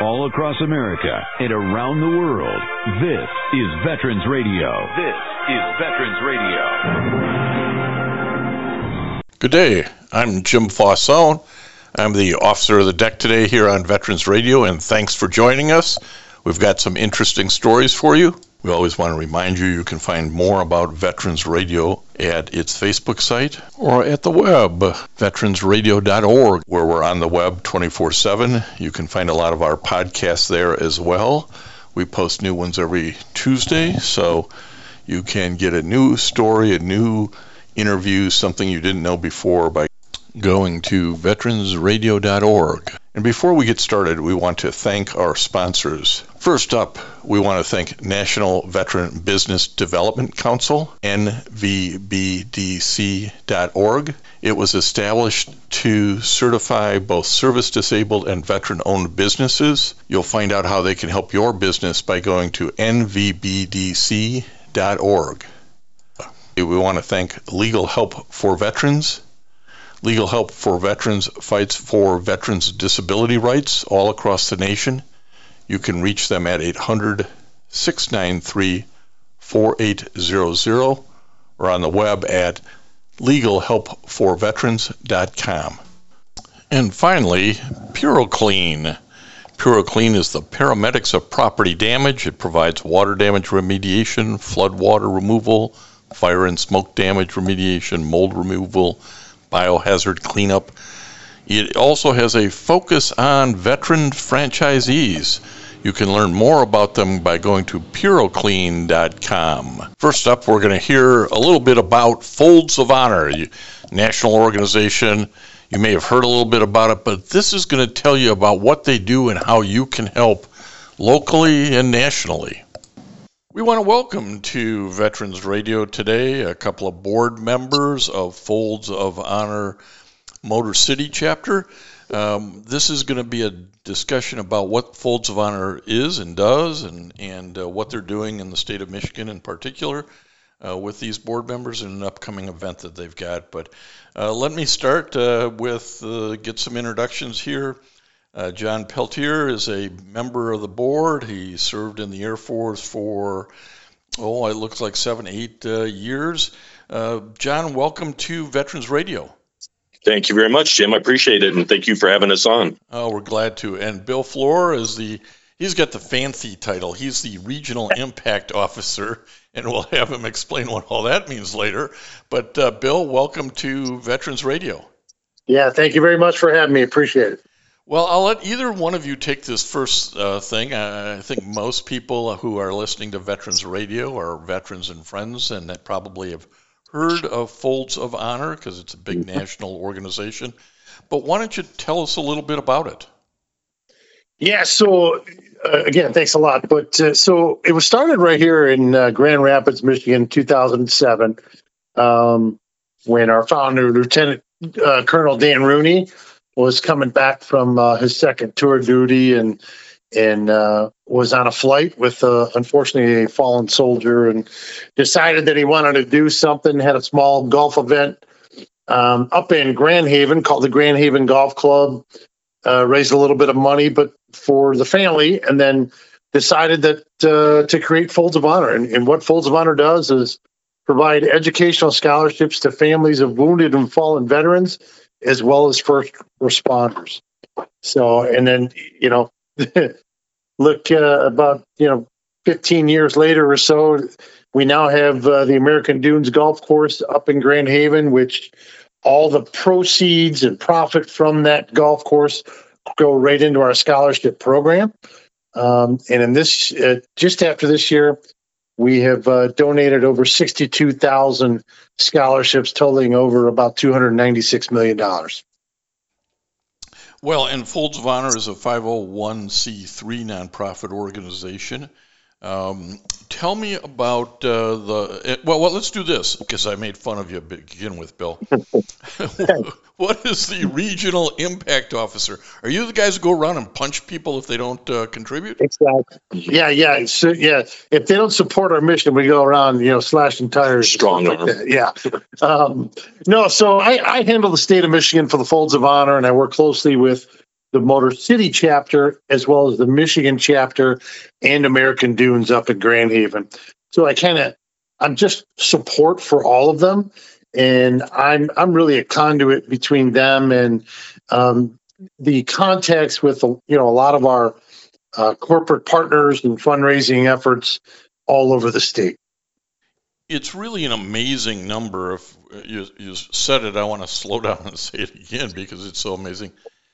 all across America and around the world. This is Veterans Radio. This is Veterans Radio. Good day. I'm Jim Fossone. I'm the officer of the deck today here on Veterans Radio, and thanks for joining us. We've got some interesting stories for you. We always want to remind you you can find more about Veterans Radio at its Facebook site or at the web, veteransradio.org, where we're on the web 24/7. You can find a lot of our podcasts there as well. We post new ones every Tuesday, so you can get a new story, a new interview, something you didn't know before by going to veteransradio.org. And before we get started, we want to thank our sponsors. First up, we want to thank National Veteran Business Development Council, nvbdc.org. It was established to certify both service-disabled and veteran-owned businesses. You'll find out how they can help your business by going to nvbdc.org. We want to thank Legal Help for Veterans. Legal Help for Veterans fights for veterans' disability rights all across the nation. You can reach them at 800-693-4800 or on the web at legalhelpforveterans.com. And finally, PuroClean. PuroClean is the paramedics of property damage. It provides water damage remediation, flood water removal, fire and smoke damage remediation, mold removal, biohazard cleanup. It also has a focus on veteran franchisees. You can learn more about them by going to puroclean.com. First up, we're going to hear a little bit about Folds of Honor, a national organization. You may have heard a little bit about it, but this is going to tell you about what they do and how you can help locally and nationally. We want to welcome to Veterans Radio today a couple of board members of Folds of Honor Motor City Chapter. This is going to be a discussion about what Folds of Honor is and does and what they're doing in the state of Michigan in particular with these board members in an upcoming event that they've got. But let me start with get some introductions here. John Peltier is a member of the board. He served in the Air Force for, it looks like 7-8 years. John, welcome to Veterans Radio. Thank you very much, Jim. I appreciate it, and thank you for having us on. Oh, we're glad to. And Bill Floor is he's got the fancy title. He's the Regional Impact Officer, and we'll have him explain what all that means later. But Bill, welcome to Veterans Radio. Yeah, thank you very much for having me. Appreciate it. Well, I'll let either one of you take this first thing. I think most people who are listening to Veterans Radio are veterans and friends, and that probably have heard of Folds of Honor because it's a big national organization. But why don't you tell us a little bit about it? Yeah, so again, thanks a lot. But so it was started right here in Grand Rapids, Michigan, 2007, when our founder, Lieutenant Colonel Dan Rooney, was coming back from his second tour of duty and was on a flight with, unfortunately, a fallen soldier and decided that he wanted to do something, had a small golf event up in Grand Haven called the Grand Haven Golf Club, raised a little bit of money but for the family, and then decided that to create Folds of Honor. And what Folds of Honor does is provide educational scholarships to families of wounded and fallen veterans as well as first responders. So, and then, look, about, 15 years later or so, we now have the American Dunes Golf Course up in Grand Haven, which all the proceeds and profit from that golf course go right into our scholarship program. And in this, just after this year, we have donated over 62,000 scholarships totaling over about $296 million. Well, and Folds of Honor is a 501c3 nonprofit organization. Tell me about let's do this, because I made fun of you to begin with, Bill. What is the Regional Impact Officer? Are you the guys who go around and punch people if they don't contribute? Exactly. Yeah. So, if they don't support our mission, we go around, slashing tires. Strong arm. Like that. Yeah. No, so I handle the state of Michigan for the Folds of Honor, and I work closely with the Motor City chapter, as well as the Michigan chapter and American Dunes up in Grand Haven. So I'm just support for all of them. And I'm really a conduit between them and the contacts with, a lot of our corporate partners and fundraising efforts all over the state. It's really an amazing number. If you said it, I want to slow down and say it again because it's so amazing.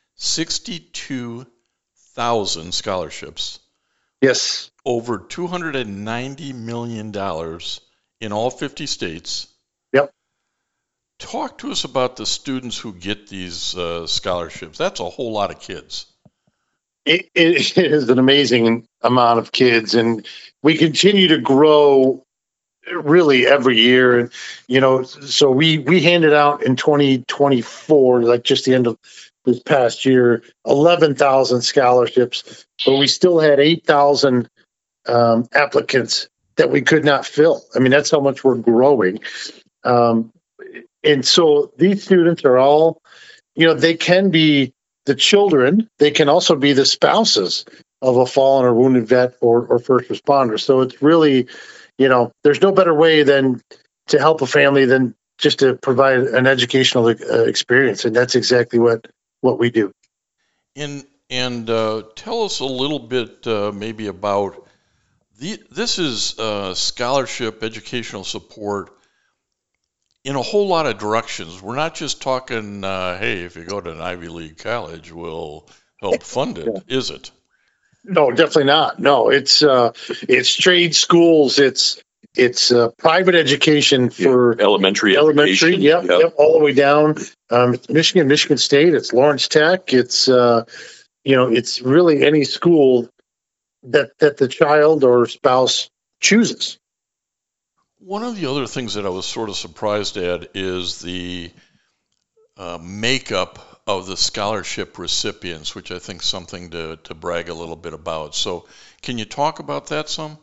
62,000 scholarships. Yes. Over $290 million in all 50 states. Yep. Talk to us about the students who get these scholarships. That's a whole lot of kids. It is an amazing amount of kids, and we continue to grow really every year. So we handed out in 2024, like just the end of this past year, 11,000 scholarships, but we still had 8,000 applicants that we could not fill. I mean, that's how much we're growing. And so these students are all, they can be the children, they can also be the spouses of a fallen or wounded vet or first responder. So it's really, there's no better way than to help a family than just to provide an educational experience. And that's exactly what we do. And tell us a little bit maybe about this is scholarship educational support in a whole lot of directions. We're not just talking, hey, if you go to an Ivy League college, we'll help fund it, is it? No, definitely not. No, it's trade schools. It's private education for elementary. Yep, all the way down. It's Michigan State. It's Lawrence Tech. It's it's really any school that the child or spouse chooses. One of the other things that I was sort of surprised at is the makeup of the scholarship recipients, which I think is something to brag a little bit about. So can you talk about that some?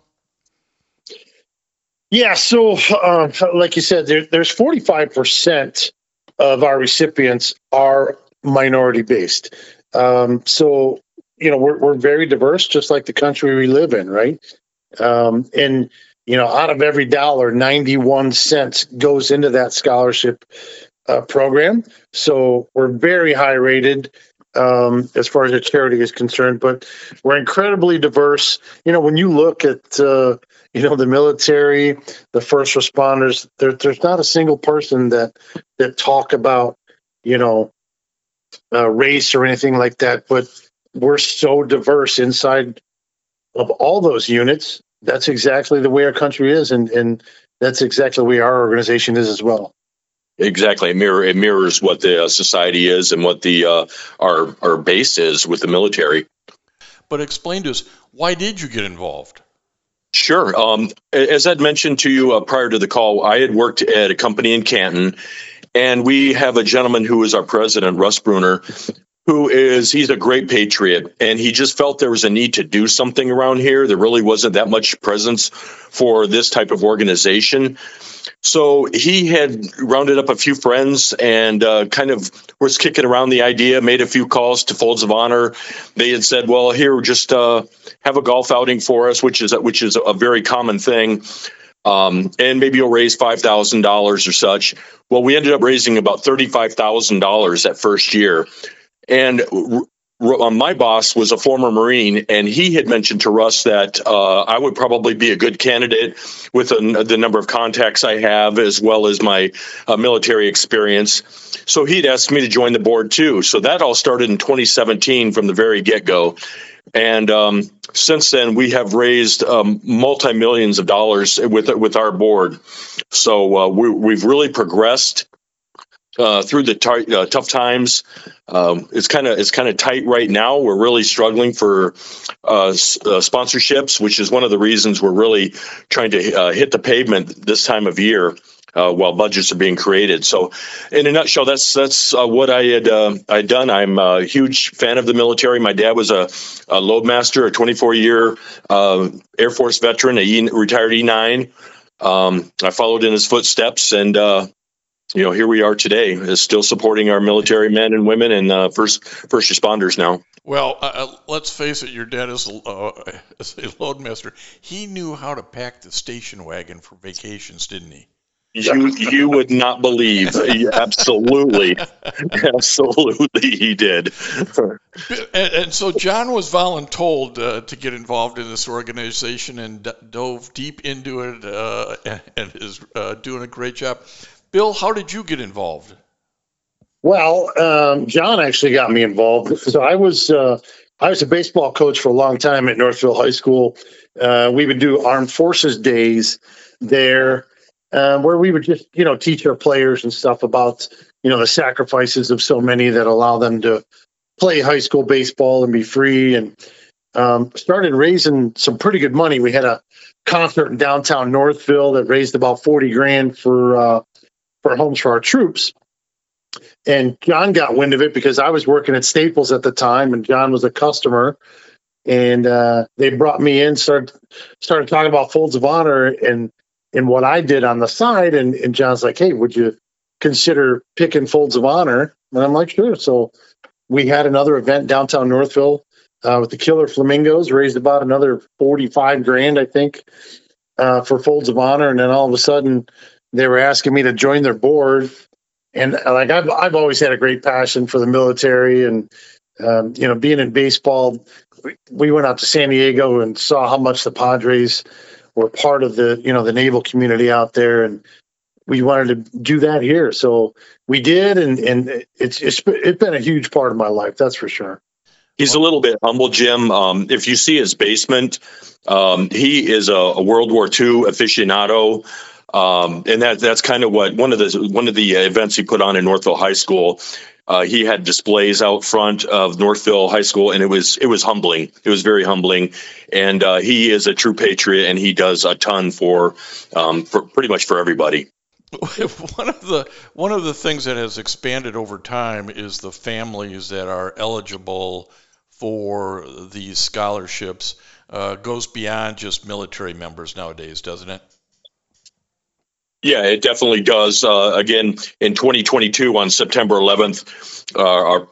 Yeah, so like you said, there's 45% of our recipients are minority based. So, we're very diverse, just like the country we live in, right? And out of every dollar, 91 cents goes into that scholarship program. So we're very high rated as far as the charity is concerned, but we're incredibly diverse. When you look at, the military, the first responders, there's not a single person that talk about, race or anything like that, but we're so diverse inside of all those units. That's exactly the way our country is, and that's exactly the way our organization is as well. Exactly. It mirrors what the society is and what the our base is with the military. But explain to us, why did you get involved? Sure. As I'd mentioned to you prior to the call, I had worked at a company in Canton, and we have a gentleman who is our president, Russ Bruner, he's a great patriot, and he just felt there was a need to do something around here. There really wasn't that much presence for this type of organization. So he had rounded up a few friends and kind of was kicking around the idea, made a few calls to Folds of Honor. They had said, well, here, just have a golf outing for us, which is a very common thing. And maybe you'll raise $5,000 or such. Well, we ended up raising about $35,000 that first year. And my boss was a former Marine, and he had mentioned to Russ that I would probably be a good candidate with the number of contacts I have, as well as my military experience. So he'd asked me to join the board too. So that all started in 2017 from the very get-go. And since then, we have raised multi-millions of dollars with our board. So we've really progressed through the tough times. It's kind of tight right now. We're really struggling for sponsorships, which is one of the reasons we're really trying to hit the pavement this time of year while budgets are being created. So, in a nutshell, that's what I'd done. I'm a huge fan of the military. My dad was a loadmaster, a 24-year Air Force veteran, retired E9. I followed in his footsteps, and here we are today, is still supporting our military men and women and first responders now. Well, let's face it, your dad is a loadmaster. He knew how to pack the station wagon for vacations, didn't he? You would not believe. Absolutely. Absolutely, he did. And so John was voluntold to get involved in this organization and dove deep into it and is doing a great job. Bill, how did you get involved? Well, John actually got me involved. So I was a baseball coach for a long time at Northville High School. We would do Armed Forces days there, where we would just, teach our players and stuff about, the sacrifices of so many that allow them to play high school baseball and be free, and started raising some pretty good money. We had a concert in downtown Northville that raised about $40,000 for homes for our troops. And John got wind of it because I was working at Staples at the time, and John was a customer. And they brought me in, started talking about Folds of Honor and what I did on the side. And John's like, "Hey, would you consider picking Folds of Honor?" And I'm like, "Sure." So we had another event downtown Northville with the Killer Flamingos, raised about another $45,000, I think, for Folds of Honor. And then all of a sudden, they were asking me to join their board. And I've always had a great passion for the military, and being in baseball, we went out to San Diego and saw how much the Padres were part of the the naval community out there, and we wanted to do that here. So we did, and it's been a huge part of my life, that's for sure. He's a little bit humble, Jim. If you see his basement, he is a World War II aficionado. And that's kind of what one of the events he put on in Northville High School. He had displays out front of Northville High School, and it was humbling. It was very humbling. And he is a true patriot, and he does a ton for pretty much for everybody. One of the things that has expanded over time is the families that are eligible for these scholarships. Goes beyond just military members nowadays, doesn't it? Yeah, it definitely does. Again, in 2022, on September 11th, our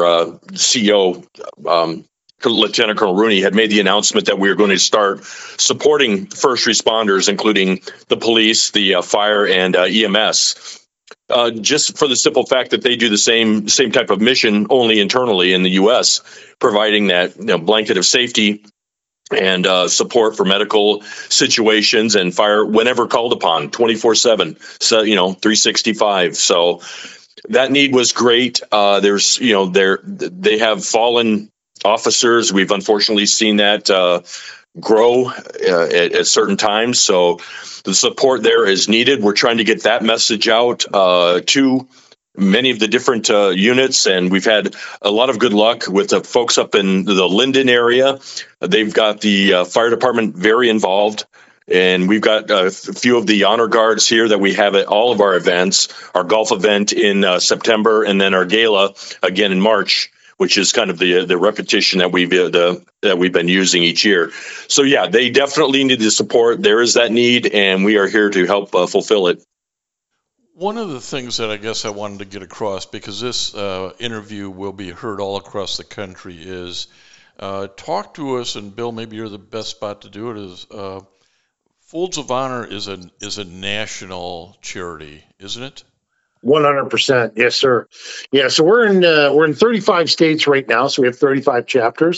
CEO, Lieutenant Colonel Rooney, had made the announcement that we were going to start supporting first responders, including the police, the fire, and EMS. Just for the simple fact that they do the same type of mission, only internally in the U.S., providing that blanket of safety and support for medical situations and fire whenever called upon, 24/7, so 365. So that need was great. There's they have fallen officers. We've unfortunately seen that grow at certain times. So the support there is needed. We're trying to get that message out to many of the different units, and we've had a lot of good luck with the folks up in the Linden area. They've got the fire department very involved, and we've got a few of the honor guards here that we have at all of our events, our golf event in September, and then our gala again in March, which is kind of the repetition that we've been using each year. So yeah, they definitely need the support. There is that need, and we are here to help fulfill it. One of the things that I guess I wanted to get across, because this interview will be heard all across the country, is talk to us, and Bill, maybe you're the best spot to do it, is Folds of Honor is a national charity, isn't it? 100%. Yes, sir. Yeah. So we're in 35 states right now. So we have 35 chapters.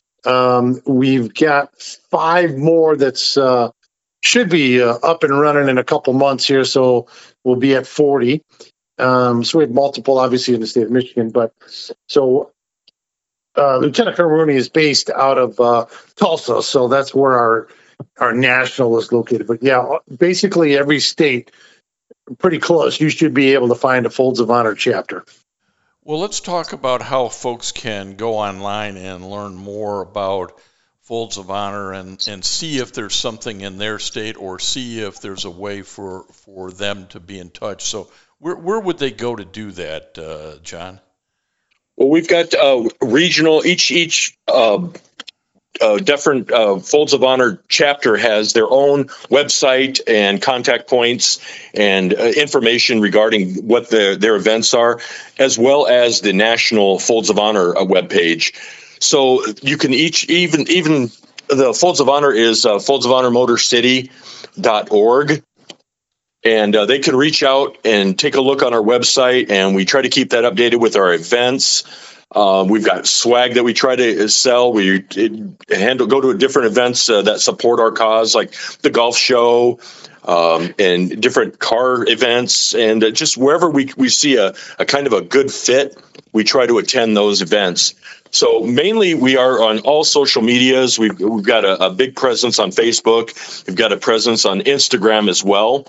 We've got 5 more that's should be up and running in a couple months here. So we'll be at 40. So we have multiple, obviously, in the state of Michigan. But so Lieutenant Colonel Rooney is based out of Tulsa. So that's where our national is located. But yeah, basically every state, pretty close, you should be able to find a Folds of Honor chapter. Well, let's talk about how folks can go online and learn more about Folds of Honor and see if there's something in their state, or see if there's a way for them to be in touch. So where would they go to do that, John? Well, we've got regional, each different Folds of Honor chapter has their own website and contact points and information regarding what their events are, as well as the National Folds of Honor webpage. So you can even the Folds of Honor is foldsofhonormotorcity.org. And they can reach out and take a look on our website, and we try to keep that updated with our events. We've got swag that we try to sell. We go to different events that support our cause, like the golf show and different car events, and just wherever we see a kind of a good fit, we try to attend those events. So mainly we are on all social medias. We've got a big presence on Facebook. We've got a presence on Instagram as well.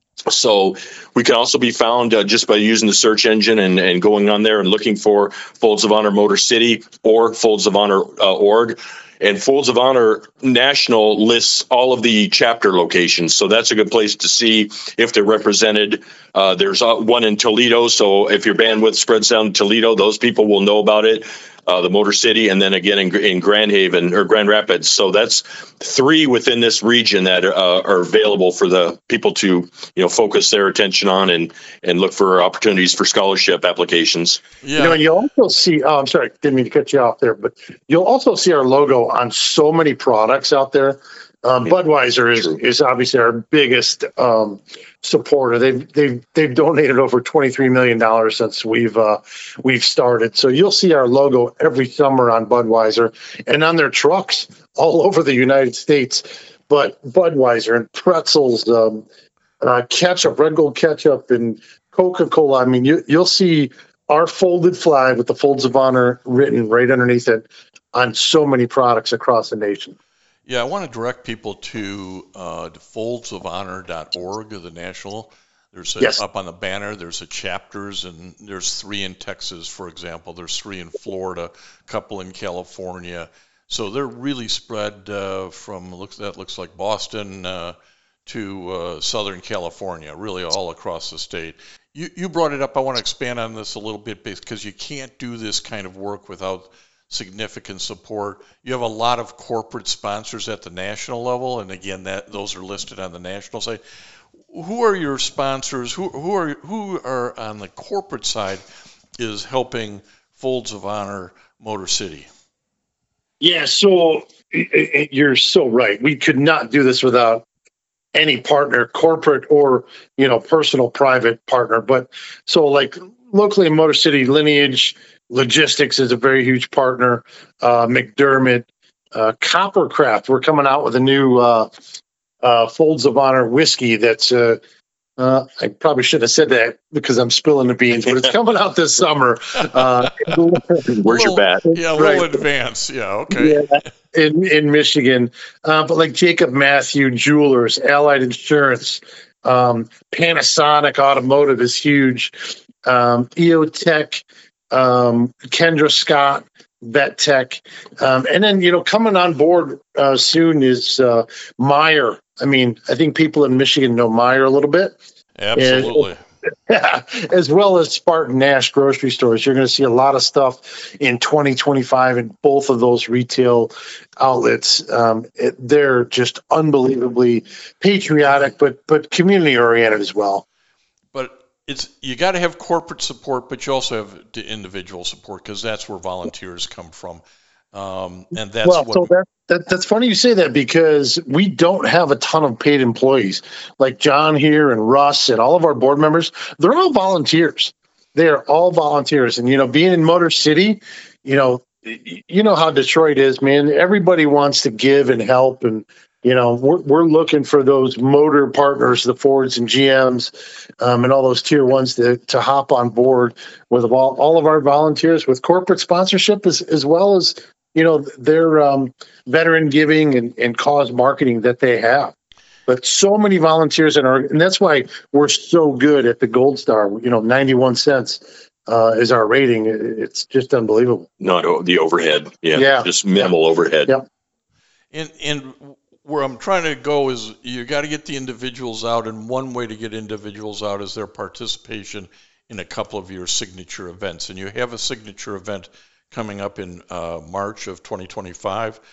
So we can also be found just by using the search engine and going on there and looking for Folds of Honor Motor City or Folds of Honor org. And Folds of Honor National lists all of the chapter locations. So that's a good place to see if they're represented. There's one in Toledo. So if your bandwidth spreads down to Toledo, those people will know about it. The Motor City, and then again in Grand Haven or Grand Rapids. So that's 3 within this region that are available for the people to, focus their attention on and look for opportunities for scholarship applications. Yeah. And you'll also see, I'm sorry, didn't mean to cut you off there, but you'll also see our logo on so many products out there. Budweiser is obviously our biggest supporter. They've donated over $23 million since we've started. So you'll see our logo every summer on Budweiser and on their trucks all over the United States. But Budweiser and pretzels, ketchup, Red Gold ketchup, and Coca-Cola. I mean, you'll see our folded flag with the Folds of Honor written right underneath it on so many products across the nation. Yeah, I want to direct people to foldsofhonor.org, the national. There's up on the banner, there's chapters, and there's 3 in Texas, for example. There's 3 in Florida, a couple in California. So they're really spread from looks like Boston to Southern California, really all across the state. You brought it up. I want to expand on this a little bit because you can't do this kind of work without significant support. You have a lot of corporate sponsors at the national level, and again, those are listed on the national side. Who are your sponsors? Who are on the corporate side is helping Folds of Honor Motor City? Yeah, so you're so right. We could not do this without any partner, corporate or personal private partner. But so like locally in Motor City, Lineage Logistics is a very huge partner. McDermott, Coppercraft. We're coming out with a new Folds of Honor whiskey that's I probably should have said that because I'm spilling the beans, but it's coming out this summer. Where's your bat? Yeah, a little advance. Yeah, okay. Yeah, in Michigan. But like Jacob Matthew Jewelers, Allied Insurance, Panasonic Automotive is huge. EOTech, Kendra Scott, Vet Tech. And then, coming on board soon is Meijer. I mean, I think people in Michigan know Meijer a little bit. Absolutely. As well as Spartan Nash grocery stores. You're going to see a lot of stuff in 2025 in both of those retail outlets. They're just unbelievably patriotic, but community oriented as well. But you got to have corporate support, but you also have the individual support because that's where volunteers come from. And that's funny you say that because we don't have a ton of paid employees like John here and Russ and all of our board members. They're all volunteers. They are all volunteers. And, being in Motor City, you know how Detroit is, man. Everybody wants to give and help. And, we're looking for those motor partners, the Fords and GMs, and all those tier ones to hop on board with all of our volunteers with corporate sponsorship as well as, their veteran giving and cause marketing that they have. But so many volunteers and that's why we're so good at the Gold Star. 91 cents is our rating. It's just unbelievable. No, the overhead. Yeah. Just minimal overhead. Yeah. And where I'm trying to go is you got to get the individuals out, and one way to get individuals out is their participation in a couple of your signature events. And you have a signature event coming up in March of 2025.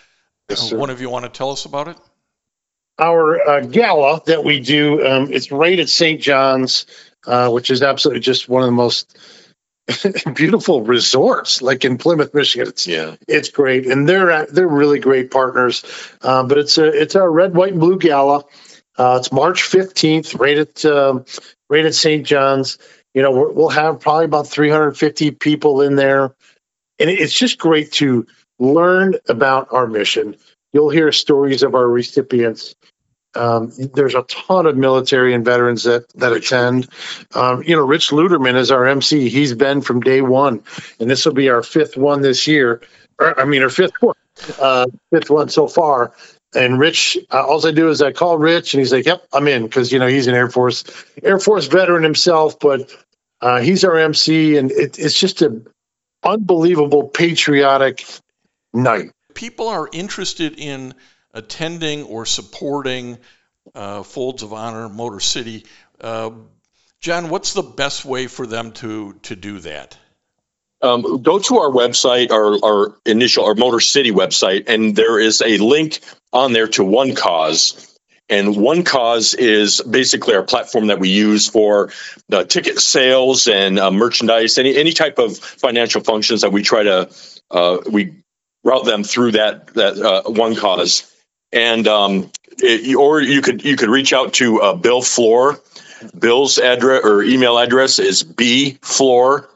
Yes, One of you want to tell us about it? Our gala that we do, it's right at St. John's, which is absolutely just one of the most beautiful resorts, like in Plymouth, Michigan. It's great, and they're really great partners. But it's our red, white, and blue gala. It's March 15th, right at St. John's. We'll have probably about 350 people in there, and it's just great to learn about our mission. You'll hear stories of our recipients. There's a ton of military and veterans that attend. Rich Luderman is our MC. He's been from day one, and this will be our fifth one this year. Our fifth one so far. And Rich, all I do is I call Rich, and he's like, "Yep, I'm in," because he's an Air Force veteran himself. But he's our MC, and it's just an unbelievable patriotic night. People are interested in attending or supporting Folds of Honor, Motor City. John, what's the best way for them to do that? Go to our website, our Motor City website, and there is a link on there to One Cause. And One Cause is basically our platform that we use for ticket sales and merchandise, any type of financial functions that we try to we route them through that One Cause. And or you could reach out to Bill Floor. Bill's address or email address is bflohr,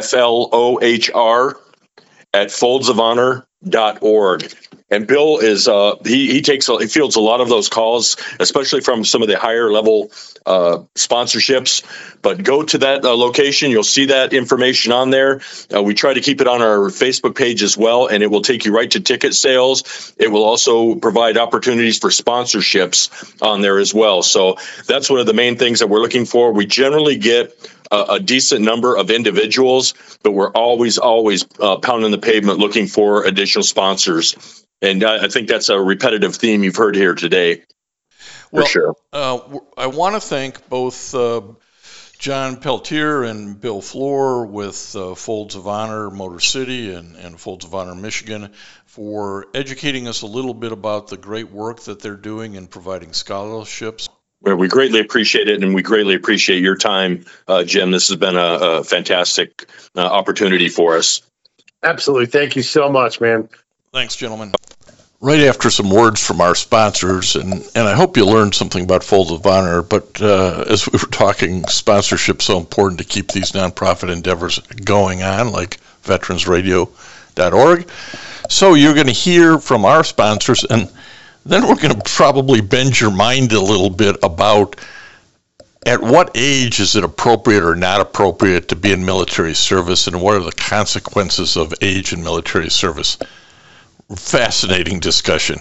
FLOHR, at foldsofhonor.org. And Bill is he fields a lot of those calls, especially from some of the higher level sponsorships. But go to that location, you'll see that information on there. We try to keep it on our Facebook page as well, and it will take you right to ticket sales. It will also provide opportunities for sponsorships on there as well. So that's one of the main things that we're looking for. We generally get a decent number of individuals, but we're always pounding the pavement looking for additional sponsors. And I think that's a repetitive theme you've heard here today. For sure. I want to thank both John Peltier and Bill Floor with Folds of Honor Motor City and Folds of Honor Michigan for educating us a little bit about the great work that they're doing in providing scholarships. Well, we greatly appreciate it, and we greatly appreciate your time, Jim. This has been a fantastic opportunity for us. Absolutely. Thank you so much, man. Thanks, gentlemen. Right after some words from our sponsors, and I hope you learned something about Folds of Honor, but as we were talking, sponsorship is so important to keep these nonprofit endeavors going on, like veteransradio.org. So you're going to hear from our sponsors, and then we're going to probably bend your mind a little bit about at what age is it appropriate or not appropriate to be in military service, and what are the consequences of age in military service. Fascinating discussion.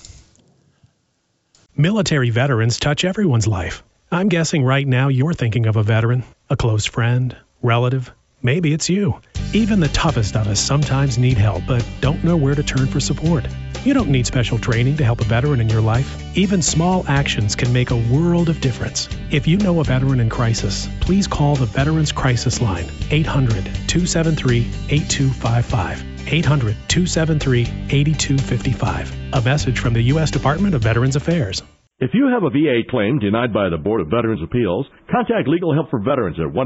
Military veterans touch everyone's life. I'm guessing right now you're thinking of a veteran, a close friend, relative. Maybe it's you. Even the toughest of us sometimes need help, but don't know where to turn for support. You don't need special training to help a veteran in your life. Even small actions can make a world of difference. If you know a veteran in crisis, please call the Veterans Crisis Line, 800-273-8255. 800-273-8255. A message from the U.S. Department of Veterans Affairs. If you have a VA claim denied by the Board of Veterans Appeals, contact Legal Help for Veterans at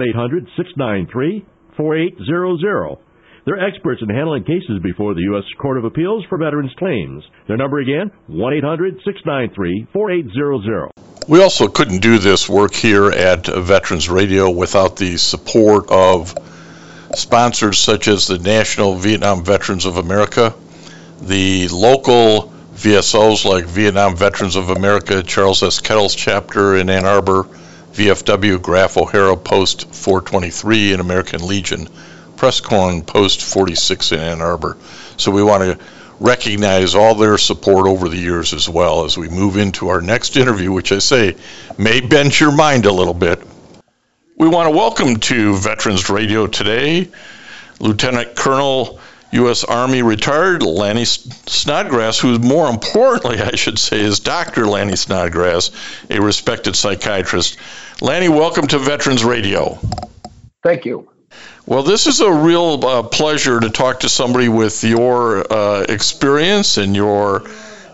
1-800-693-4800. They're experts in handling cases before the U.S. Court of Appeals for Veterans Claims. Their number again, 1-800-693-4800. We also couldn't do this work here at Veterans Radio without the support of sponsors such as the National Vietnam Veterans of America, the local VSOs like Vietnam Veterans of America, Charles S. Kettle's chapter in Ann Arbor, VFW, Graf O'Hara Post 423 in American Legion, Presscorn Post 46 in Ann Arbor. So we want to recognize all their support over the years as well as we move into our next interview, which I say may bend your mind a little bit. We want to welcome to Veterans Radio today Lieutenant Colonel, U.S. Army retired Lanny Snodgrass, who more importantly, I should say, is Dr. Lanny Snodgrass, a respected psychiatrist. Lanny, welcome to Veterans Radio. Thank you. Well, this is a real pleasure to talk to somebody with your experience and your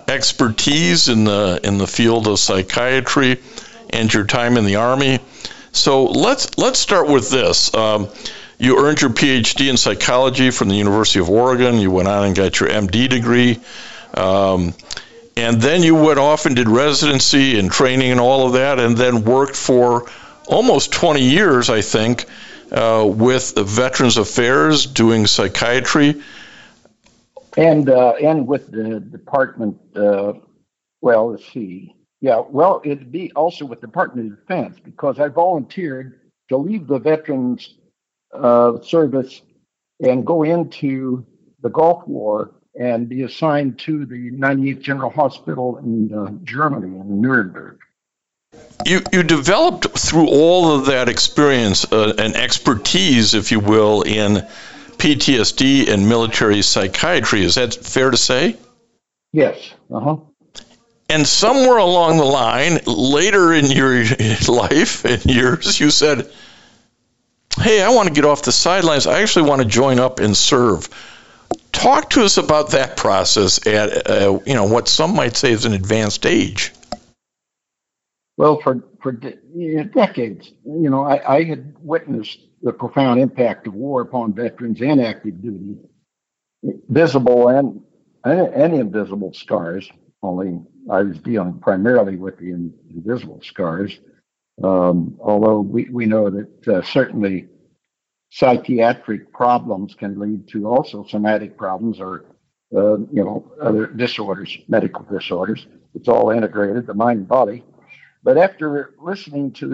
expertise in the field of psychiatry and your time in the Army. So let's start with this. You earned your PhD in psychology from the University of Oregon. You went on and got your MD degree. And then you went off and did residency and training and all of that, and then worked for almost 20 years, I think, with the Veterans Affairs doing psychiatry. And with the department, let's see. Yeah, well, it'd be also with the Department of Defense, because I volunteered to leave the Veterans Service and go into the Gulf War and be assigned to the 98th General Hospital in Germany, in Nuremberg. You developed through all of that experience an expertise, if you will, in PTSD and military psychiatry. Is that fair to say? Yes. Uh-huh. And somewhere along the line, later in your life and years, you said, hey, I want to get off the sidelines. I actually want to join up and serve. Talk to us about that process at what some might say is an advanced age. Well, for decades, I had witnessed the profound impact of war upon veterans and active duty, visible and invisible scars. Only I was dealing primarily with the invisible scars, although we know that certainly psychiatric problems can lead to also somatic problems or other disorders, medical disorders. It's all integrated, the mind and body. But after listening to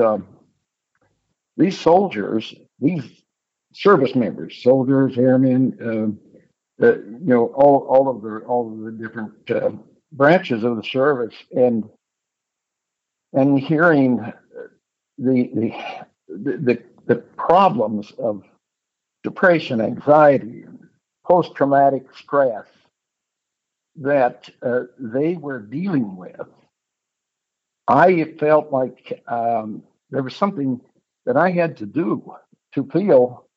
these soldiers, these service members, soldiers, airmen, all of the different branches of the service, and hearing the problems of depression, anxiety, post-traumatic stress that they were dealing with, I felt like there was something that I had to do to fill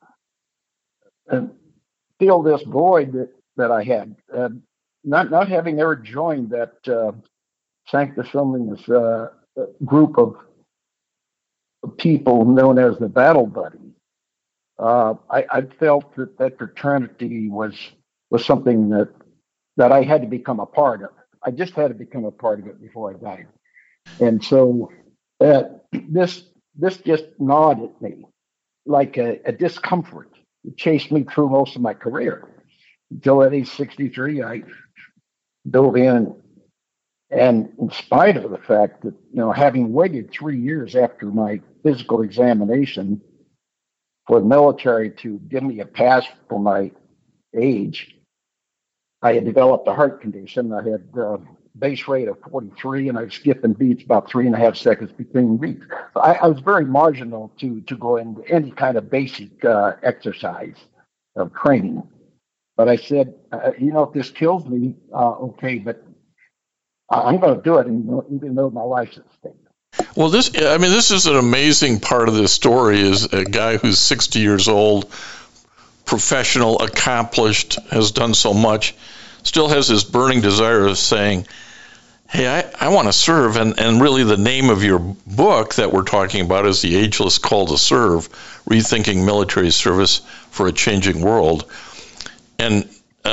this void that I had. Not having ever joined that Sanctus Omnis group of people known as the Battle Buddy, I felt that fraternity was something that I had to become a part of. I just had to become a part of it before I died. And so this just gnawed at me like a discomfort. It chased me through most of my career. Until at age 63, I dove in. And in spite of the fact that, having waited 3 years after my physical examination for the military to give me a pass for my age, I had developed a heart condition. I had base rate of 43, and I was skipping beats about 3.5 seconds between beats. I was very marginal to go into any kind of basic exercise of training. But I said, if this kills me, okay, but I'm going to do it, even though my life's at stake. Well, this is an amazing part of this story, is a guy who's 60 years old, professional, accomplished, has done so much, still has this burning desire of saying, hey, I want to serve. And really the name of your book that we're talking about is The Ageless Call to Serve, Rethinking Military Service for a Changing World. And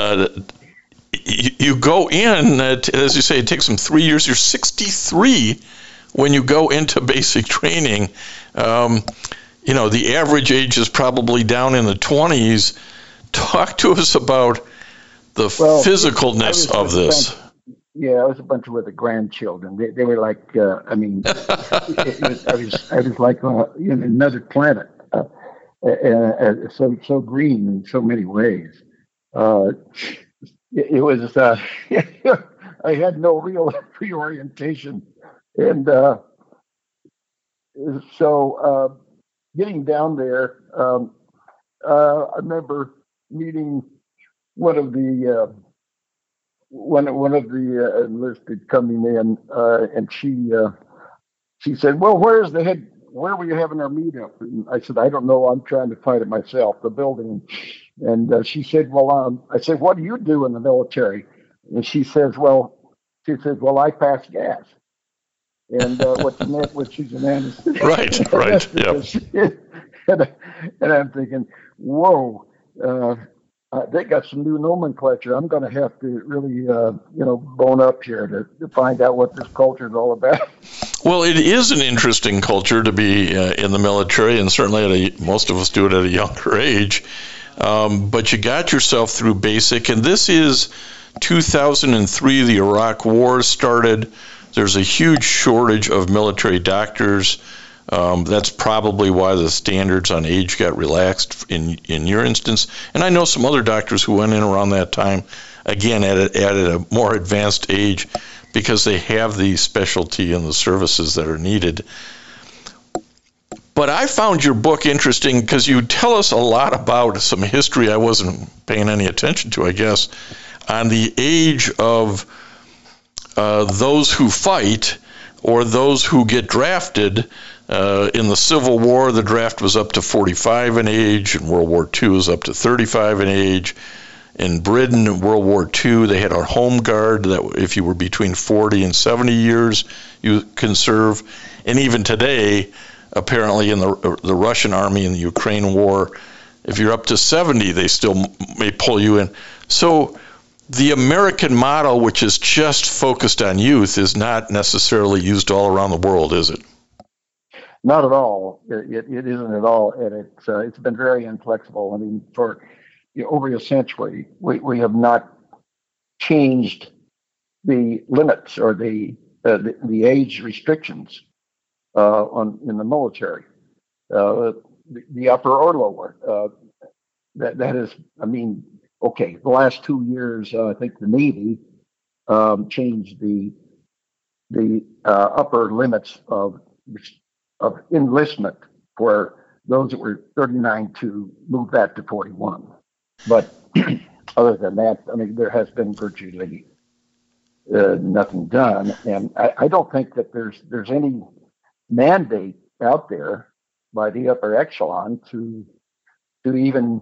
you go in, as you say, it takes them 3 years. You're 63 when you go into basic training. The average age is probably down in the 20s. Talk to us about the physicalness of this. I was a bunch of the grandchildren. They were like, I was like on another planet, so green in so many ways. It was, I had no real reorientation. And so getting down there, I remember meeting one of the enlisted coming in, and she said, well, where were you having our meetup? And I said, I don't know. I'm trying to find it myself, the building. And she said, well, I said, what do you do in the military? And she says, well, She says, well, I pass gas. And what you meant was she's an anesthetic. Right, yeah. And I'm thinking, whoa, they got some new nomenclature. I'm going to have to really, bone up here to find out what this culture is all about. Well, it is an interesting culture to be in the military, and certainly most of us do it at a younger age. But you got yourself through basic, and this is 2003. The Iraq War started. There's a huge shortage of military doctors. That's probably why the standards on age got relaxed in your instance. And I know some other doctors who went in around that time, again, at a more advanced age, because they have the specialty and the services that are needed. But I found your book interesting because you tell us a lot about some history I wasn't paying any attention to, I guess, on the age of those who fight or those who get drafted. In the Civil War, the draft was up to 45 in age. In World War II, it was up to 35 in age. In Britain, in World War II, they had a home guard that if you were between 40 and 70 years, you can serve. And even today, apparently in the Russian army in the Ukraine war, if you're up to 70, they still may pull you in. So the American model, which is just focused on youth, is not necessarily used all around the world, is it? Not at all. It isn't at all, and it's been very inflexible. I mean, for over a century, we have not changed the limits or the age restrictions in the military, the upper or lower. That is, I mean, okay. The last 2 years, I think the Navy changed the upper limits of enlistment for those that were 39 to move that to 41. But other than that, I mean, there has been virtually nothing done, and I don't think that there's any mandate out there by the upper echelon to even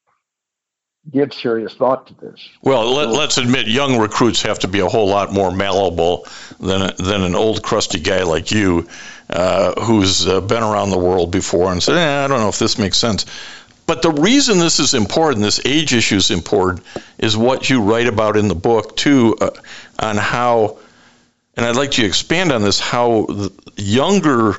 give serious thought to this. Well, let's admit, young recruits have to be a whole lot more malleable than an old crusty guy like you, who's been around the world before and said, I don't know if this makes sense. But the reason this is important, this age issue is important, is what you write about in the book, too, on how, and I'd like you to expand on this, how younger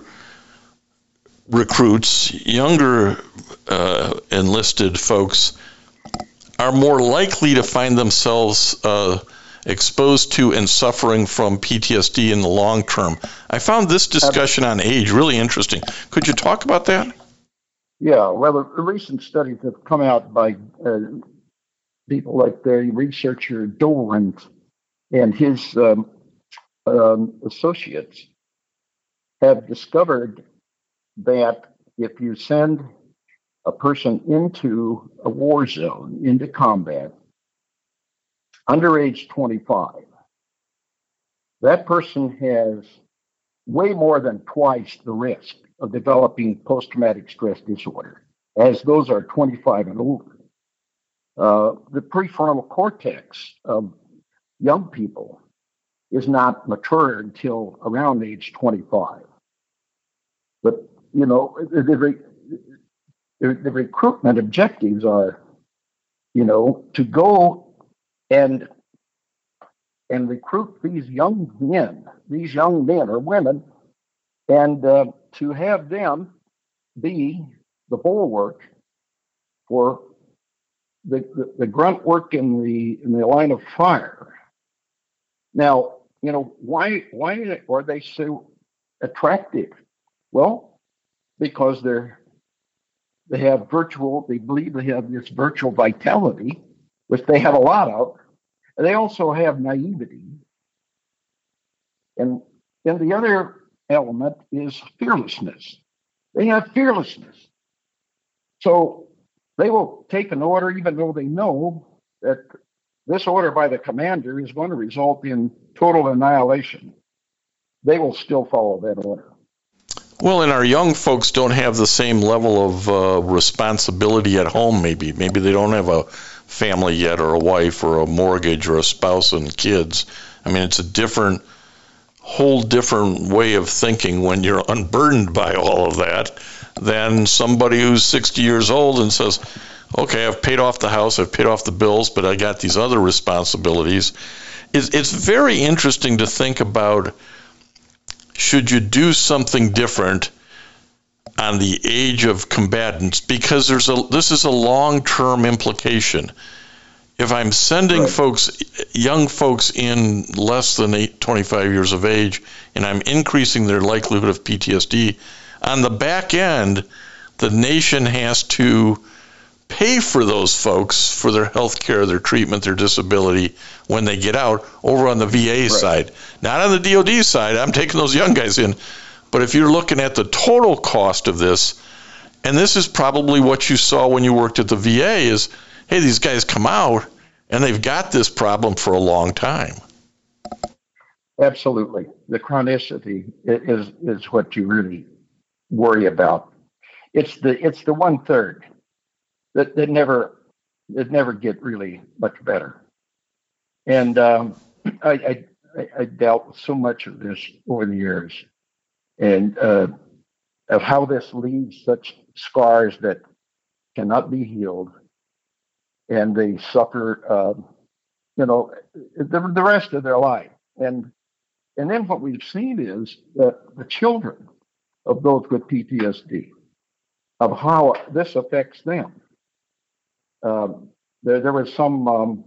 recruits, younger enlisted folks are more likely to find themselves exposed to and suffering from PTSD in the long term. I found this discussion on age really interesting. Could you talk about that? Yeah, well, the recent studies have come out by people like the researcher Doran and his associates have discovered that if you send a person into a war zone, into combat, under age 25, that person has way more than twice the risk of developing post-traumatic stress disorder, as those are 25 and older. The prefrontal cortex of young people is not mature until around age 25. But, the recruitment objectives are, to go and recruit these young men or women, and to have them be the bulwark for the grunt work in the line of fire. Now, why are they so attractive? Well, because they believe they have this virtual vitality, which they have a lot of, and they also have naivety. And then the other element is fearlessness. They have fearlessness. So they will take an order even though they know that this order by the commander is going to result in total annihilation. They will still follow that order. Well, and our young folks don't have the same level of responsibility at home, maybe. Maybe they don't have a family yet, or a wife, or a mortgage, or a spouse and kids. I mean, it's a whole different way of thinking when you're unburdened by all of that than somebody who's 60 years old and says, okay, I've paid off the house, I've paid off the bills, but I got these other responsibilities. It's very interesting to think about, should you do something different on the age of combatants, because this is a long-term implication. If I'm sending young folks in less than 25 years of age, and I'm increasing their likelihood of PTSD, on the back end, the nation has to pay for those folks for their health care, their treatment, their disability when they get out, over on the VA side. Not on the DOD side. I'm taking those young guys in. But if you're looking at the total cost of this, and this is probably what you saw when you worked at the VA, is, hey, these guys come out and they've got this problem for a long time. Absolutely. The chronicity is what you really worry about. It's the 1/3 that never get really much better. And I dealt with so much of this over the years, and of how this leaves such scars that cannot be healed, and they suffer, the rest of their life. And then what we've seen is that the children of those with PTSD, of how this affects them. There was some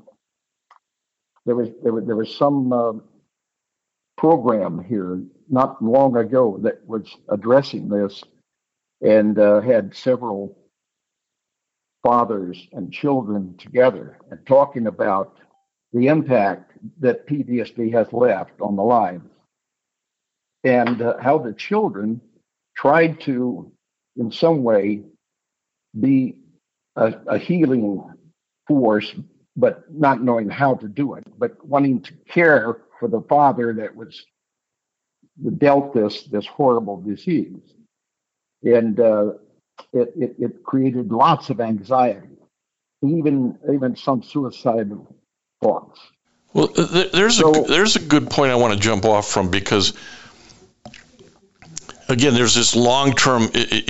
program here not long ago that was addressing this, and had several fathers and children together and talking about the impact that PTSD has left on the lives, and how the children tried to, in some way, be a healing force, but not knowing how to do it, but wanting to care for the father that was dealt this horrible disease. And it created lots of anxiety, even some suicidal thoughts. Well, there's a good point I want to jump off from, because again, there's this long-term,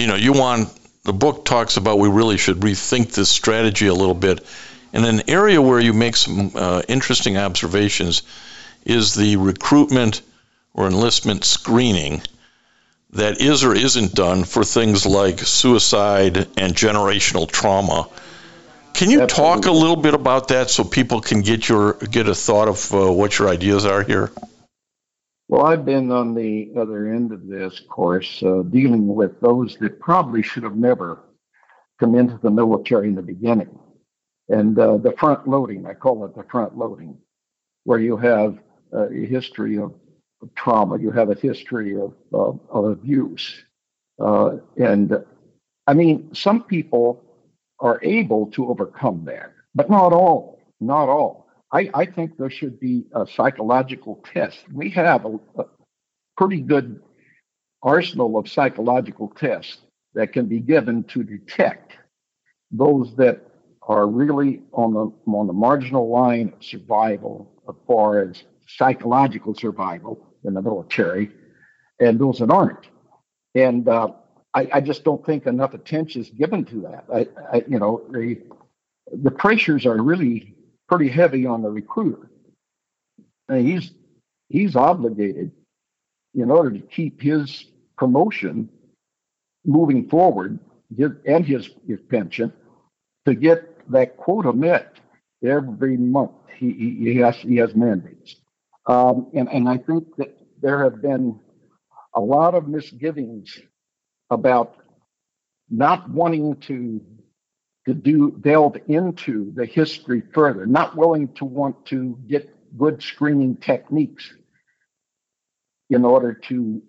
the book talks about we really should rethink this strategy a little bit. And an area where you make some interesting observations is the recruitment or enlistment screening that is or isn't done for things like suicide and generational trauma. Can you talk a little bit about that so people can get a thought of what your ideas are here? Well, I've been on the other end of this course, dealing with those that probably should have never come into the military in the beginning. And the front loading, I call it the front loading, where you have a history of trauma, you have a history of abuse. And I mean, some people are able to overcome that, but not all. I think there should be a psychological test. We have a pretty good arsenal of psychological tests that can be given to detect those that are really on the marginal line of survival as far as psychological survival in the military, and those that aren't. And I just don't think enough attention is given to that. The pressures are really pretty heavy on the recruiter. And he's obligated, in order to keep his promotion moving forward and his pension, to get that quota met every month. He has mandates. And I think that there have been a lot of misgivings about not wanting to delve into the history further, not willing to want to get good screening techniques in order to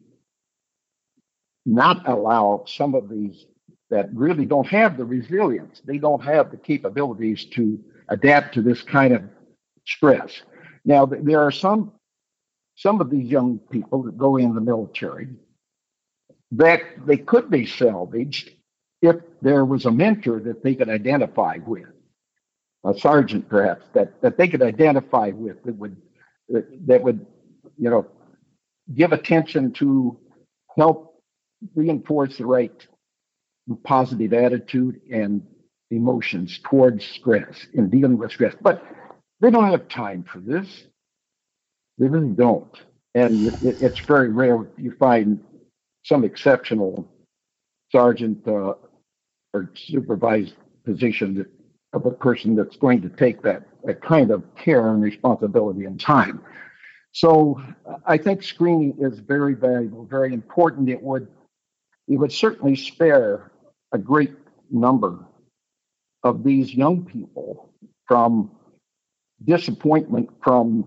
not allow some of these that really don't have the resilience, they don't have the capabilities to adapt to this kind of stress. Now, there are some of these young people that go in the military that they could be salvaged if there was a mentor that they could identify with, a sergeant perhaps, that they could identify with, that would that would, give attention to help reinforce the right positive attitude and emotions towards stress in dealing with stress. But they don't have time for this. They really don't. And it's very rare you find some exceptional sergeant or supervised position of a person that's going to take that kind of care and responsibility and time. So I think screening is very valuable, very important. It would certainly spare a great number of these young people from disappointment, from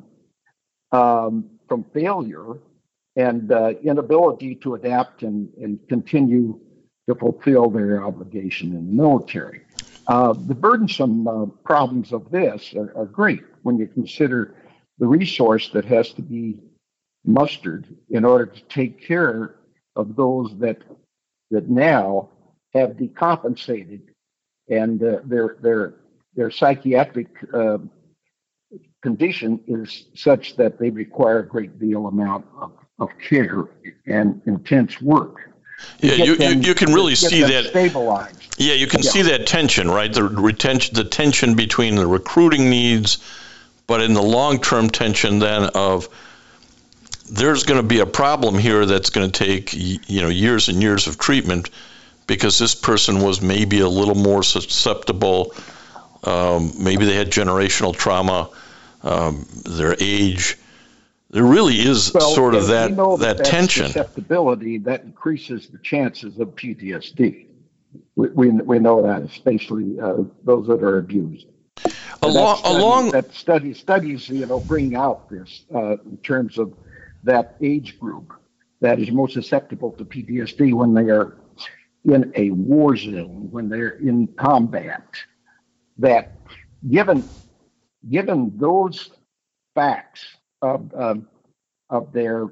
failure, and inability to adapt and continue to fulfill their obligation in the military. The burdensome problems of this are great when you consider the resource that has to be mustered in order to take care of those that now have decompensated, and their psychiatric condition is such that they require a great deal amount of care and intense work. Yeah, you can really see that stabilized. Yeah, you can see that tension, right? The tension between the recruiting needs, but in the long-term tension then of there's going to be a problem here that's going to take years and years of treatment because this person was maybe a little more susceptible. Maybe they had generational trauma, their age. There really is sort of that tension. Susceptibility that increases the chances of PTSD. We know that, especially those that are abused. Studies bring out this in terms of that age group that is most susceptible to PTSD when they are in a war zone, when they're in combat. That given those facts of their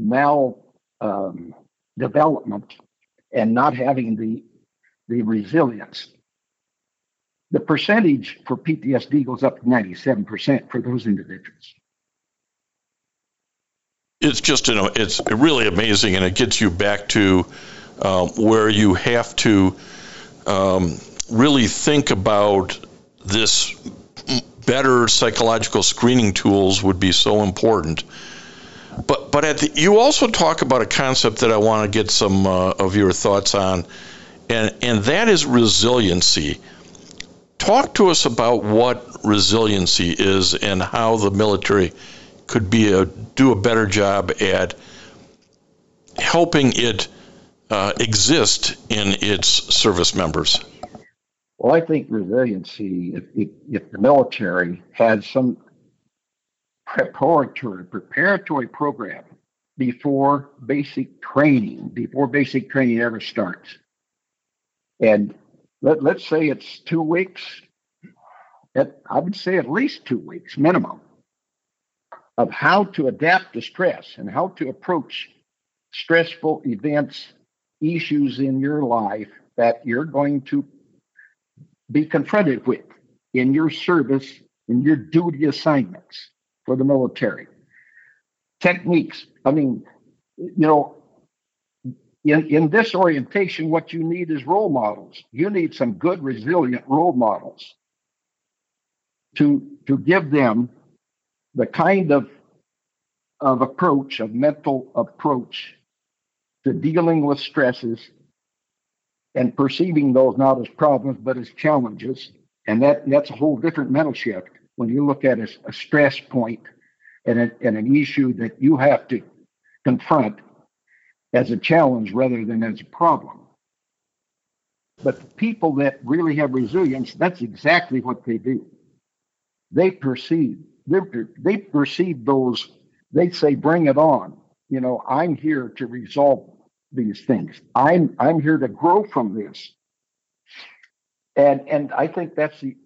development and not having the resilience, the percentage for PTSD goes up to 97% for those individuals. It's just, it's really amazing, and it gets you back to where you have to really think about this. Better psychological screening tools would be so important. But you also talk about a concept that I want to get some of your thoughts on, and that is resiliency. Talk to us about what resiliency is and how the military could do a better job at helping it exist in its service members. Well, I think resiliency, if the military had some preparatory program before basic training ever starts, and let's say it's 2 weeks, I would say at least 2 weeks minimum, of how to adapt to stress and how to approach stressful events, issues in your life that you're going to be confronted with in your service, in your duty assignments for the military. Techniques. I mean, in this orientation, what you need is role models. You need some good, resilient role models to give them the kind of approach, of mental approach to dealing with stresses and perceiving those not as problems, but as challenges. And that's a whole different mental shift when you look at a stress point and an issue that you have to confront as a challenge rather than as a problem. But the people that really have resilience, that's exactly what they do. They perceive those, they say, bring it on. I'm here to resolve these things. I'm here to grow from this. And I think that's the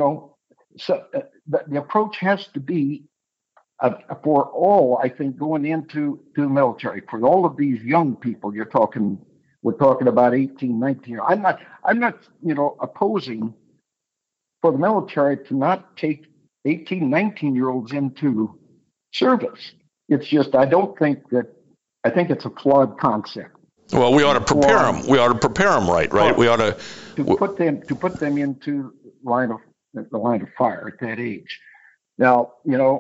approach has to be for all, I think, going into the military, for all of these young people we're talking about 18, 19. I'm not opposing for the military to not take 18, 19-year-olds into service. It's just I think it's a flawed concept. Well, we ought to prepare them. We ought to prepare them right? We ought to put them into the line of fire at that age. Now,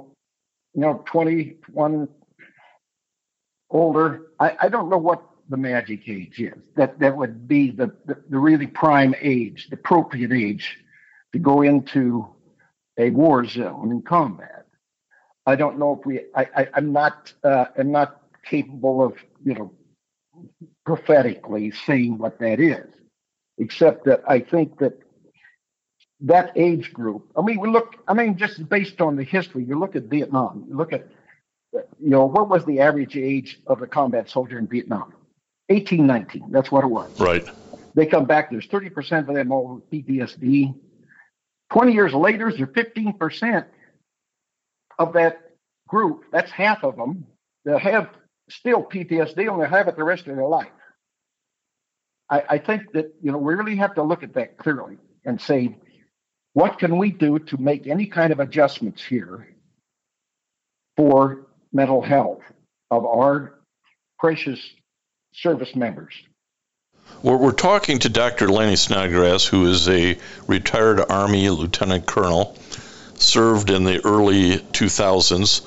21 older. I don't know what the magic age is. That would be the really prime age, the appropriate age to go into a war zone in combat. I don't know if I'm not capable of prophetically saying what that is, except that I think that age group. Just based on the history, you look at Vietnam. You look at what was the average age of a combat soldier in Vietnam? 18, 19. That's what it was. Right. They come back. There's 30% of them all with PTSD. 20 years later, there's 15% of that group. That's half of them. They'll have still PTSD, and they'll have it the rest of their life. I think that we really have to look at that clearly and say, what can we do to make any kind of adjustments here for mental health of our precious service members? We're talking to Dr. Lanny Snodgrass, who is a retired Army lieutenant colonel, served in the early 2000s,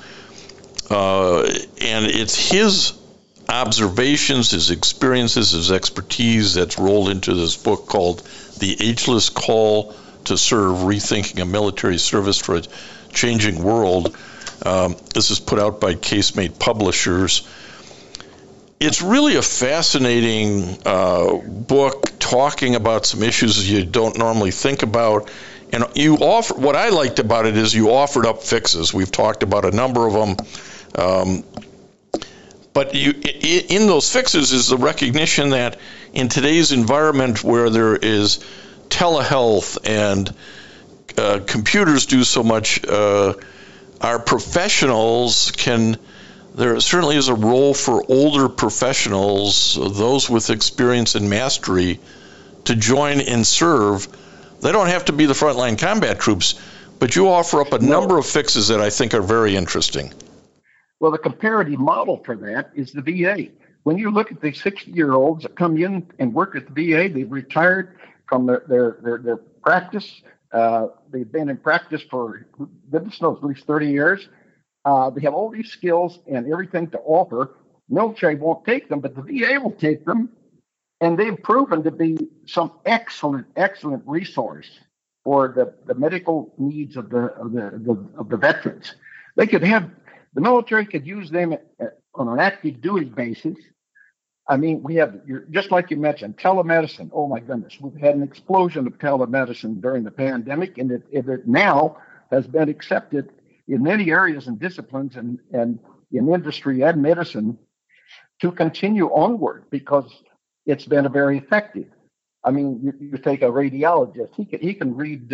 and it's his observations, his experiences, his expertise that's rolled into this book called The Ageless Call to Serve, Rethinking a Military Service for a Changing World. This is put out by Casemate Publishers. It's really a fascinating book talking about some issues you don't normally think about. And what I liked about it is you offered up fixes. We've talked about a number of them. But in those fixes is the recognition that in today's environment where there is telehealth and computers do so much, our professionals there certainly is a role for older professionals, those with experience and mastery, to join and serve. They don't have to be the frontline combat troops, but you offer up a number of fixes that I think are very interesting. Well, the comparative model for that is the VA. When you look at the 60-year-olds that come in and work at the VA, they've retired from their practice. They've been in practice for, goodness knows, at least 30 years. They have all these skills and everything to offer. Military won't take them, but the VA will take them, and they've proven to be some excellent resource for the medical needs of the veterans. The military could use them on an active duty basis. I mean, we have, just like you mentioned, telemedicine. Oh my goodness, we've had an explosion of telemedicine during the pandemic, and it now has been accepted in many areas and disciplines and in industry and medicine to continue onward because it's been very effective. I mean, you take a radiologist; he can read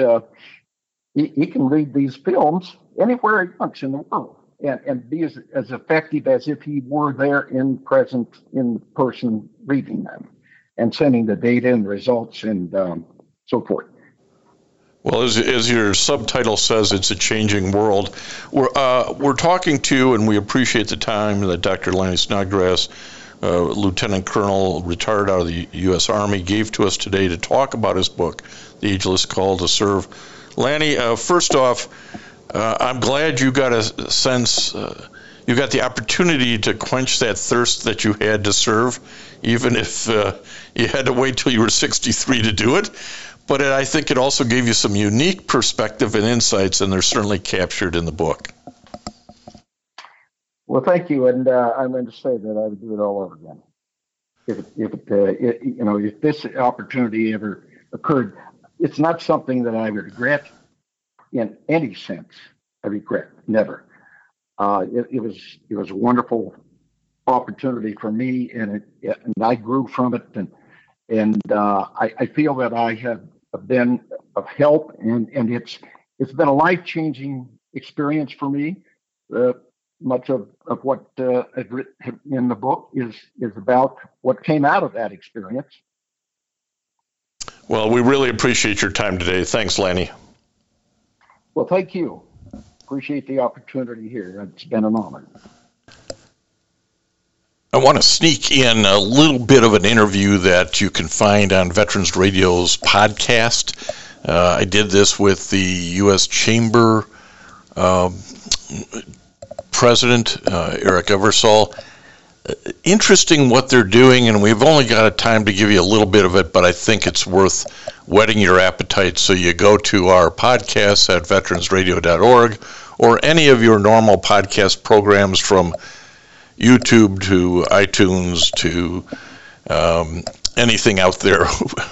these films anywhere he wants in the world and be as effective as if he were there in person reading them and sending the data and results and so forth. Well, as your subtitle says, it's a changing world. We're talking to, and we appreciate the time that Dr. Lanny Snodgrass, Lieutenant Colonel, retired out of the U.S. Army, gave to us today to talk about his book, The Ageless Call to Serve. Lanny, first off, I'm glad you got a sense, you got the opportunity to quench that thirst that you had to serve, even if you had to wait till you were 63 to do it. But I think it also gave you some unique perspective and insights, and they're certainly captured in the book. Well, thank you, and I'm going to say that I would do it all over again. If this opportunity ever occurred, it's not something that I would regret in any sense. I regret never. It was a wonderful opportunity for me, and I grew from it, and I feel that I have been of help, and it's been a life-changing experience for me. Much of what I've written in the book is about what came out of that experience. Well, we really appreciate your time today. Thanks, Lanny. Well, thank you. appreciate the opportunity here. It's been an honor. I want to sneak in a little bit of an interview that you can find on Veterans Radio's podcast. I did this with the U.S. Chamber President, Eric Eversole. Interesting what they're doing, and we've only got a time to give you a little bit of it, but I think it's worth whetting your appetite. So you go to our podcast at veteransradio.org or any of your normal podcast programs from YouTube to iTunes to anything out there.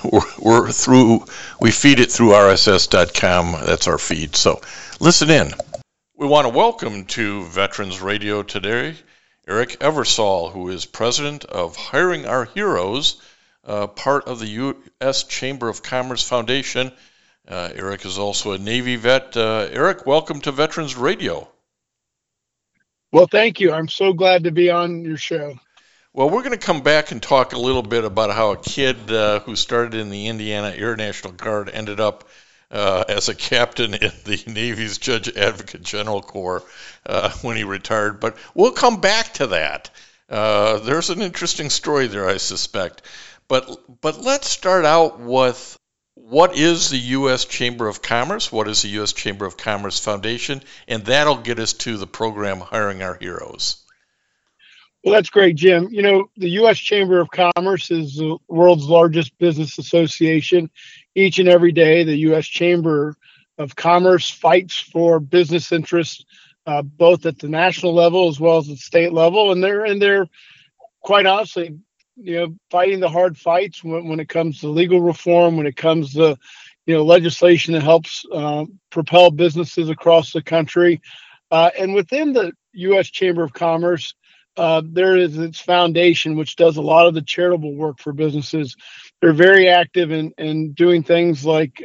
We feed it through rss.com. That's our feed. So listen in. We want to welcome to Veterans Radio today Eric Eversole, who is president of Hiring Our Heroes, part of the U.S. Chamber of Commerce Foundation. Eric is also a Navy vet. Eric, welcome to Veterans Radio. Well, thank you. I'm so glad to be on your show. Well, we're going to come back and talk a little bit about how a kid who started in the Indiana Air National Guard ended up as a captain in the Navy's Judge Advocate General Corps when he retired. But we'll come back to that. There's an interesting story there, I suspect. But let's start out with what is the U.S. Chamber of Commerce? What is the U.S. Chamber of Commerce Foundation? And that'll get us to the program Hiring Our Heroes. Well, that's great, Jim. You know, the U.S. Chamber of Commerce is the world's largest business association. Each and every day, the U.S. Chamber of Commerce fights for business interests, both at the national level as well as the state level. And they're quite honestly, fighting the hard fights when it comes to legal reform, when it comes to, legislation that helps propel businesses across the country. And within the U.S. Chamber of Commerce, there is its foundation, which does a lot of the charitable work for businesses. They're very active in doing things like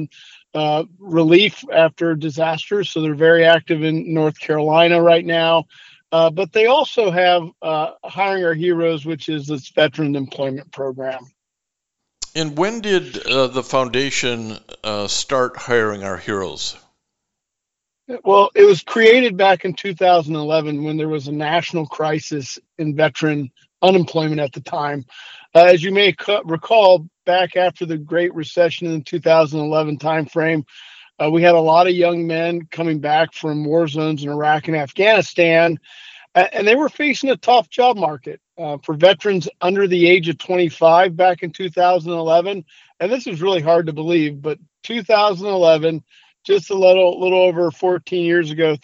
relief after disasters. So they're very active in North Carolina right now. But they also have Hiring Our Heroes, which is this veteran employment program. And when did the foundation start Hiring Our Heroes? Well, it was created back in 2011 when there was a national crisis in veteran unemployment at the time. As you may recall, back after the Great Recession in the 2011 timeframe, we had a lot of young men coming back from war zones in Iraq and Afghanistan, and they were facing a tough job market for veterans under the age of 25 back in 2011. And this is really hard to believe, but 2011, just a little over 13 years ago,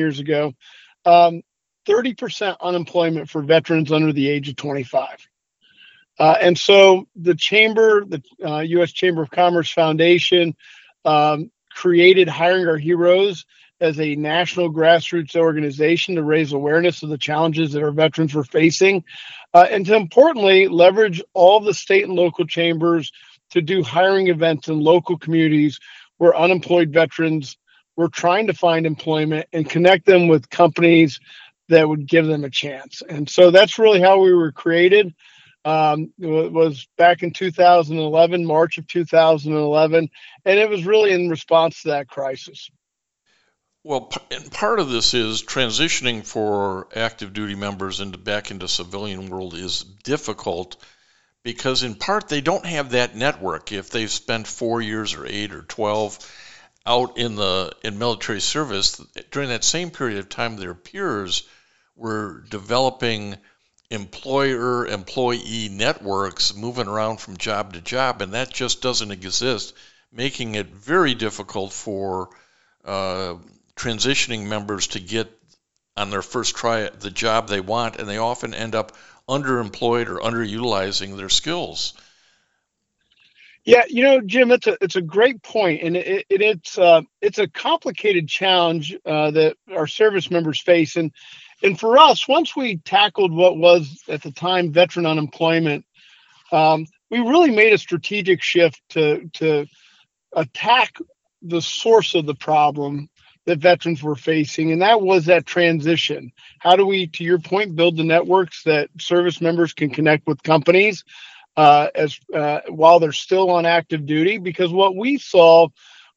30% unemployment for veterans under the age of 25. And so the chamber, the U.S. Chamber of Commerce Foundation, created Hiring Our Heroes as a national grassroots organization to raise awareness of the challenges that our veterans were facing, and to importantly leverage all the state and local chambers to do hiring events in local communities where unemployed veterans were trying to find employment and connect them with companies that would give them a chance. And so that's really how we were created. It was back in 2011, March of 2011, and it was really in response to that crisis. Well, and part of this is transitioning for active duty members back into civilian world is difficult because in part they don't have that network. If they've spent 4 years or 8 or 12 out in military service, during that same period of time, their peers were developing employer-employee networks moving around from job to job, and that just doesn't exist, making it very difficult for transitioning members to get on their first try at the job they want, and they often end up underemployed or underutilizing their skills. Yeah, Jim, it's a great point, and it's a complicated challenge that our service members face, and for us, once we tackled what was at the time veteran unemployment, we really made a strategic shift to attack the source of the problem that veterans were facing, and that was that transition. How do we, to your point, build the networks that service members can connect with companies while they're still on active duty? Because what we saw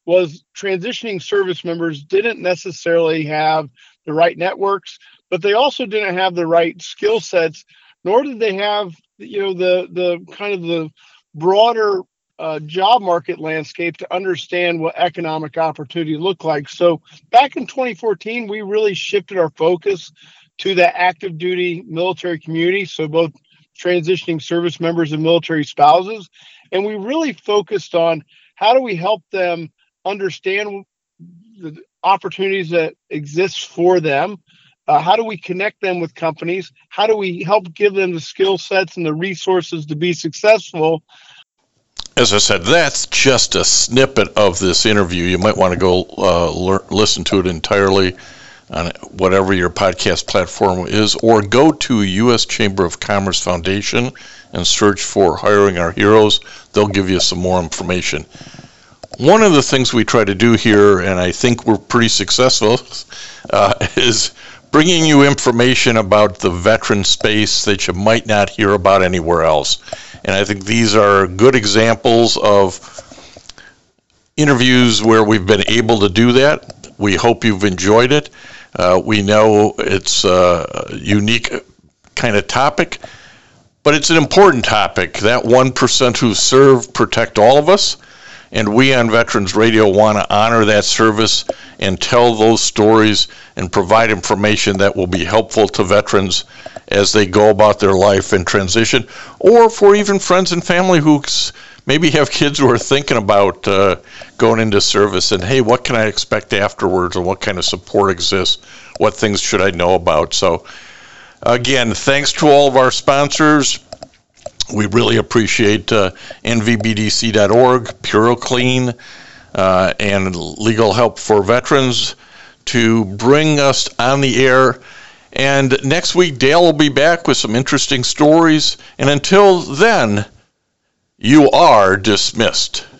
was transitioning service members didn't necessarily have the right networks, but they also didn't have the right skill sets, nor did they have, the kind of the broader job market landscape to understand what economic opportunity looked like. So back in 2014, we really shifted our focus to the active duty military community, so both transitioning service members and military spouses. And we really focused on how do we help them understand the opportunities that exist for them. How do we connect them with companies? How do we help give them the skill sets and the resources to be successful? As I said, that's just a snippet of this interview. You might want to go listen to it entirely on whatever your podcast platform is, or go to U.S. Chamber of Commerce Foundation and search for Hiring Our Heroes. They'll give you some more information. One of the things we try to do here, and I think we're pretty successful, is bringing you information about the veteran space that you might not hear about anywhere else. And I think these are good examples of interviews where we've been able to do that. We hope you've enjoyed it. We know it's a unique kind of topic, but it's an important topic. That 1% who serve protect all of us. And we on Veterans Radio want to honor that service and tell those stories and provide information that will be helpful to veterans as they go about their life and transition, or for even friends and family who maybe have kids who are thinking about going into service and, hey, what can I expect afterwards, or what kind of support exists? What things should I know about? So, again, thanks to all of our sponsors. We really appreciate NVBDC.org, PuroClean, and Legal Help for Veterans to bring us on the air. And next week, Dale will be back with some interesting stories. And until then, you are dismissed.